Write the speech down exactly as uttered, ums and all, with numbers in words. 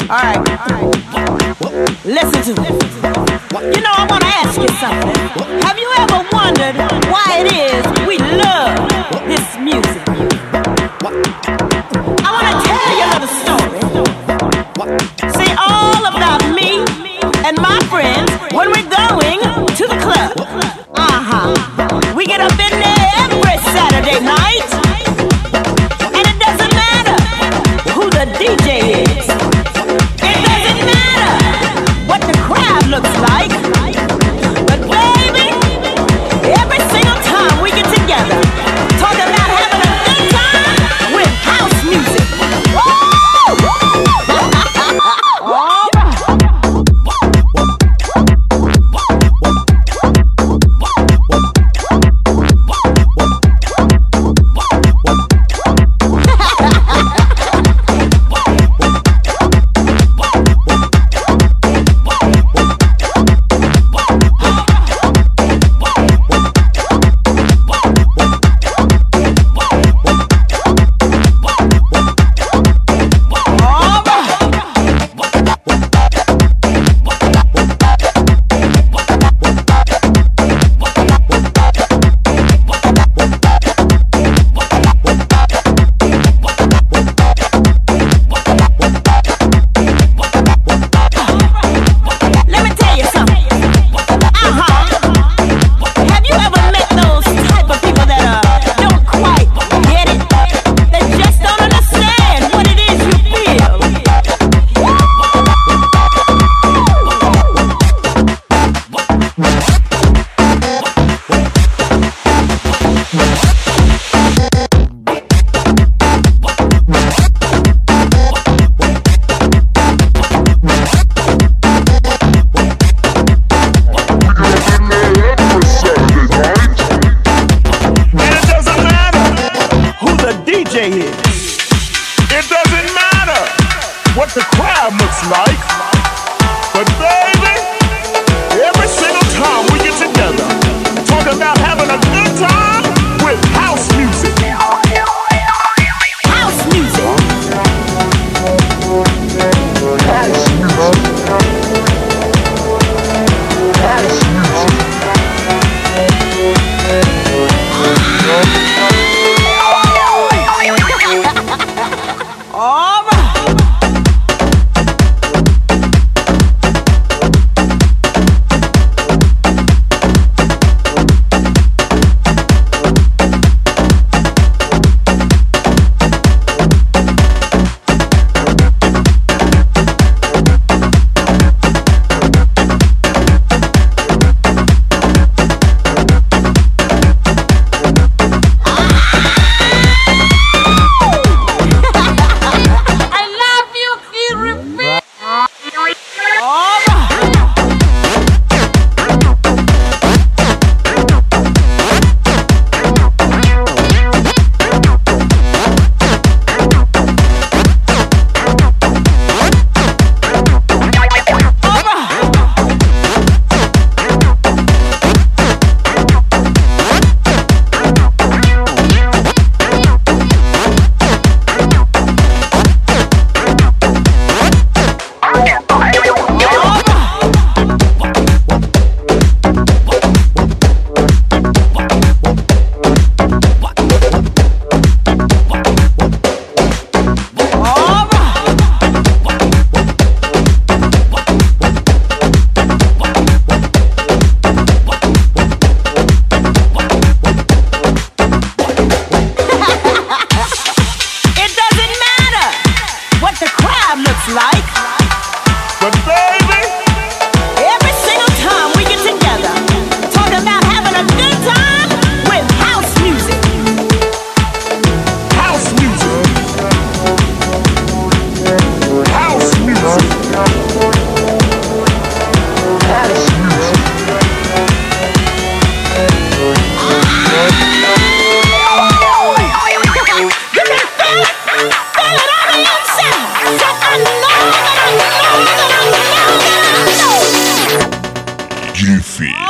Alright, listen to me. You know, I want to ask you something. Have you ever wondered why it is we love this music? I want to tell you a little story. See, all about me and my friends when we're going to the club. Uh-huh. We get up in there every Saturday night. And it doesn't matter who the D J is. It doesn't matter what the crowd looks like. But baby, every single time we get together, talking about having a good time with house music. Woo! All right. You feel